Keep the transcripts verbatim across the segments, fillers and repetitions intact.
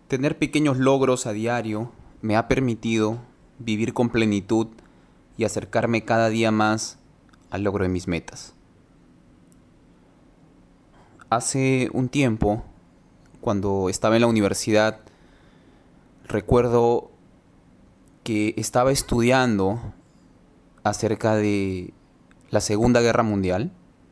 Tener pequeños logros a diario me ha permitido vivir con plenitud y acercarme cada día más al logro de mis metas. Hace un tiempo, cuando estaba en la universidad, recuerdo que estaba estudiando acerca de la Segunda Guerra Mundial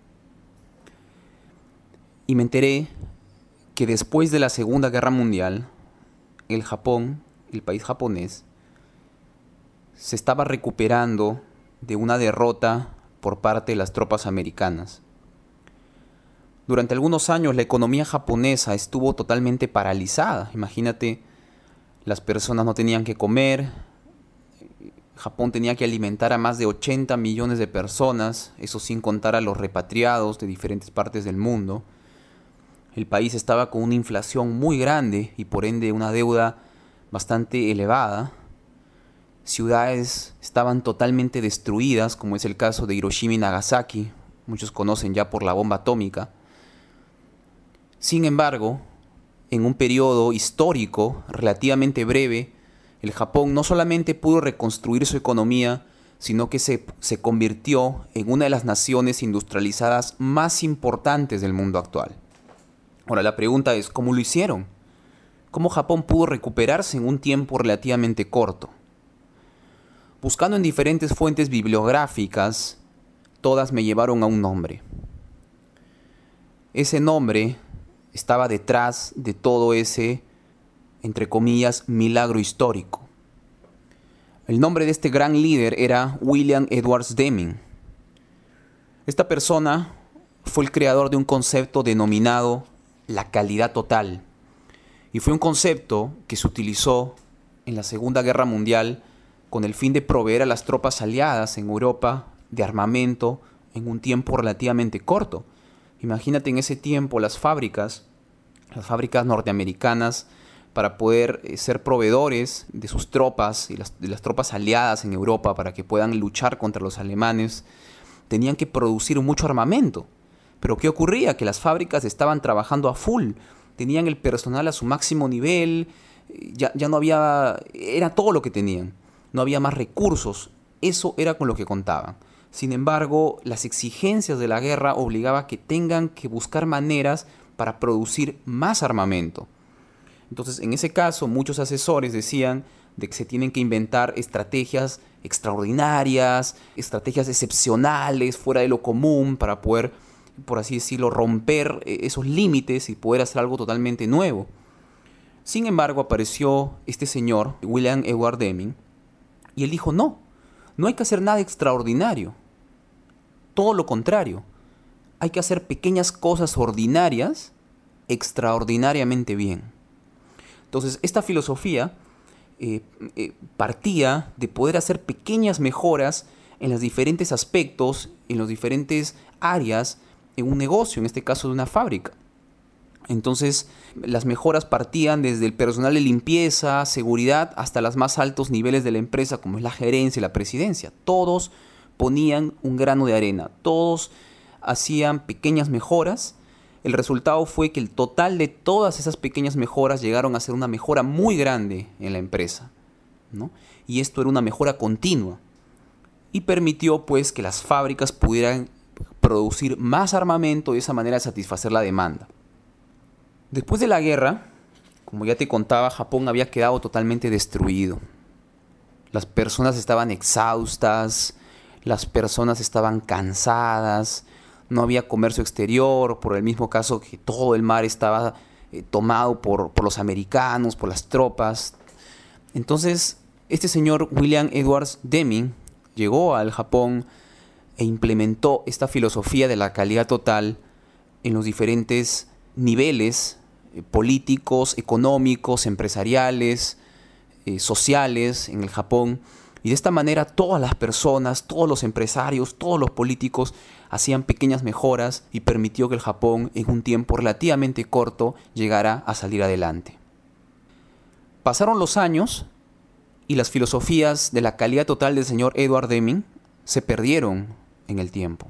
y me enteré que después de la Segunda Guerra Mundial, el Japón, el país japonés, se estaba recuperando de una derrota por parte de las tropas americanas. Durante algunos años la economía japonesa estuvo totalmente paralizada. Imagínate, las personas no tenían que comer, Japón tenía que alimentar a más de ochenta millones de personas, eso sin contar a los repatriados de diferentes partes del mundo. El país estaba con una inflación muy grande y por ende una deuda bastante elevada. Ciudades estaban totalmente destruidas, como es el caso de Hiroshima y Nagasaki, muchos conocen ya por la bomba atómica. Sin embargo, en un periodo histórico relativamente breve, el Japón no solamente pudo reconstruir su economía, sino que se, se convirtió en una de las naciones industrializadas más importantes del mundo actual. Ahora, la pregunta es, ¿cómo lo hicieron? ¿Cómo Japón pudo recuperarse en un tiempo relativamente corto? Buscando en diferentes fuentes bibliográficas, todas me llevaron a un nombre. Ese nombre estaba detrás de todo ese, entre comillas, milagro histórico. El nombre de este gran líder era William Edwards Deming. Esta persona fue el creador de un concepto denominado la calidad total. Y fue un concepto que se utilizó en la Segunda Guerra Mundial con el fin de proveer a las tropas aliadas en Europa de armamento en un tiempo relativamente corto. Imagínate en ese tiempo las fábricas, las fábricas norteamericanas, para poder eh, ser proveedores de sus tropas y las, de las tropas aliadas en Europa para que puedan luchar contra los alemanes, tenían que producir mucho armamento. Pero ¿qué ocurría? Que las fábricas estaban trabajando a full, tenían el personal a su máximo nivel, ya, ya no había, era todo lo que tenían, no había más recursos, eso era con lo que contaban. Sin embargo, las exigencias de la guerra obligaban a que tengan que buscar maneras para producir más armamento. Entonces, en ese caso, muchos asesores decían de que se tienen que inventar estrategias extraordinarias, estrategias excepcionales, fuera de lo común, para poder, por así decirlo, romper esos límites y poder hacer algo totalmente nuevo. Sin embargo, apareció este señor, William Edward Deming, y él dijo, no, no hay que hacer nada extraordinario. Todo lo contrario, hay que hacer pequeñas cosas ordinarias extraordinariamente bien. Entonces, esta filosofía eh, eh, partía de poder hacer pequeñas mejoras en los diferentes aspectos, en las diferentes áreas en un negocio, en este caso de una fábrica. Entonces, las mejoras partían desde el personal de limpieza, seguridad, hasta los más altos niveles de la empresa, como es la gerencia y la presidencia. Todos ponían un grano de arena, todos hacían pequeñas mejoras. El resultado fue que el total de todas esas pequeñas mejoras llegaron a ser una mejora muy grande en la empresa, ¿no? Y esto era una mejora continua. Y permitió, pues, que las fábricas pudieran producir más armamento y de esa manera satisfacer la demanda. Después de la guerra, como ya te contaba, Japón había quedado totalmente destruido. Las personas estaban exhaustas, las personas estaban cansadas, no había comercio exterior, por el mismo caso que todo el mar estaba eh, tomado por, por los americanos, por las tropas. Entonces, este señor William Edwards Deming llegó al Japón e implementó esta filosofía de la calidad total en los diferentes niveles eh, políticos, económicos, empresariales, eh, sociales en el Japón. Y de esta manera todas las personas, todos los empresarios, todos los políticos hacían pequeñas mejoras y permitió que el Japón en un tiempo relativamente corto llegara a salir adelante. Pasaron los años y las filosofías de la calidad total del señor Edward Deming se perdieron en el tiempo.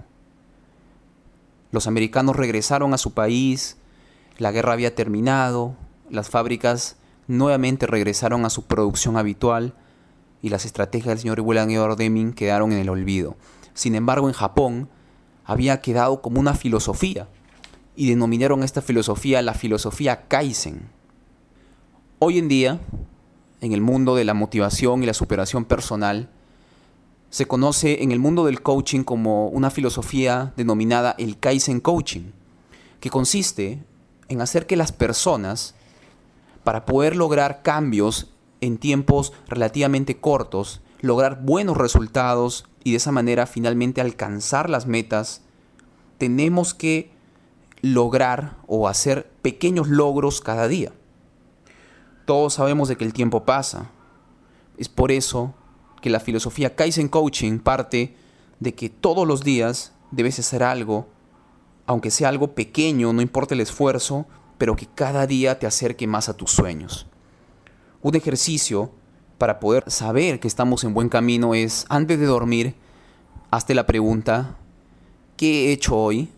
Los americanos regresaron a su país, la guerra había terminado, las fábricas nuevamente regresaron a su producción habitual y las estrategias del señor William Edward Deming quedaron en el olvido. Sin embargo, en Japón había quedado como una filosofía y denominaron esta filosofía la filosofía Kaizen. Hoy en día, en el mundo de la motivación y la superación personal, se conoce en el mundo del coaching como una filosofía denominada el Kaizen Coaching, que consiste en hacer que las personas, para poder lograr cambios en tiempos relativamente cortos, lograr buenos resultados y de esa manera finalmente alcanzar las metas, tenemos que lograr o hacer pequeños logros cada día. Todos sabemos de que el tiempo pasa. Es por eso que la filosofía Kaizen Coaching parte de que todos los días debes hacer algo, aunque sea algo pequeño, no importa el esfuerzo, pero que cada día te acerque más a tus sueños. Un ejercicio para poder saber que estamos en buen camino es, antes de dormir, hazte la pregunta: ¿qué he hecho hoy?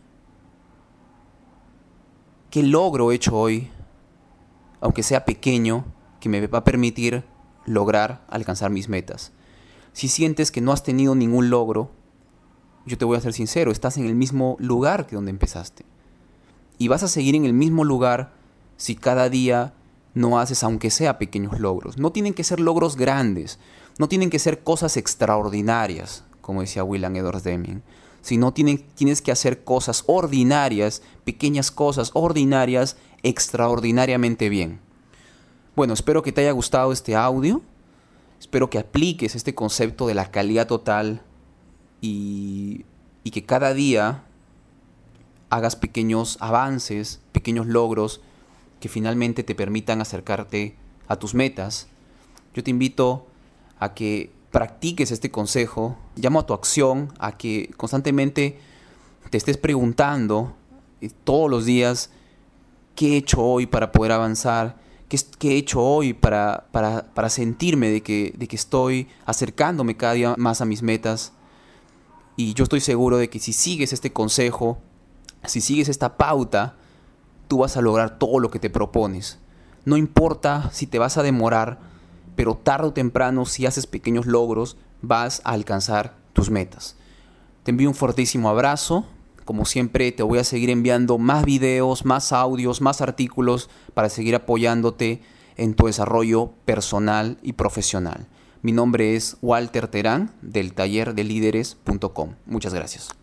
¿Qué logro he hecho hoy? Aunque sea pequeño, que me va a permitir lograr alcanzar mis metas. Si sientes que no has tenido ningún logro, yo te voy a ser sincero, estás en el mismo lugar que donde empezaste. Y vas a seguir en el mismo lugar si cada día no haces aunque sea pequeños logros. No tienen que ser logros grandes, no tienen que ser cosas extraordinarias, como decía William Edward Deming, sino tienen, tienes que hacer cosas ordinarias, pequeñas cosas ordinarias, extraordinariamente bien. Bueno, espero que te haya gustado este audio, espero que apliques este concepto de la calidad total y, y que cada día hagas pequeños avances, pequeños logros que finalmente te permitan acercarte a tus metas. Yo te invito a que practiques este consejo, llamo a tu acción, a que constantemente te estés preguntando eh, todos los días: ¿qué he hecho hoy para poder avanzar? ¿Qué, qué he hecho hoy para, para, para sentirme de que, de que estoy acercándome cada día más a mis metas? Y yo estoy seguro de que si sigues este consejo, si sigues esta pauta, tú vas a lograr todo lo que te propones. No importa si te vas a demorar, pero tarde o temprano, si haces pequeños logros, vas a alcanzar tus metas. Te envío un fuertísimo abrazo. Como siempre, te voy a seguir enviando más videos, más audios, más artículos para seguir apoyándote en tu desarrollo personal y profesional. Mi nombre es Walter Terán, del taller de líderes punto com. Muchas gracias.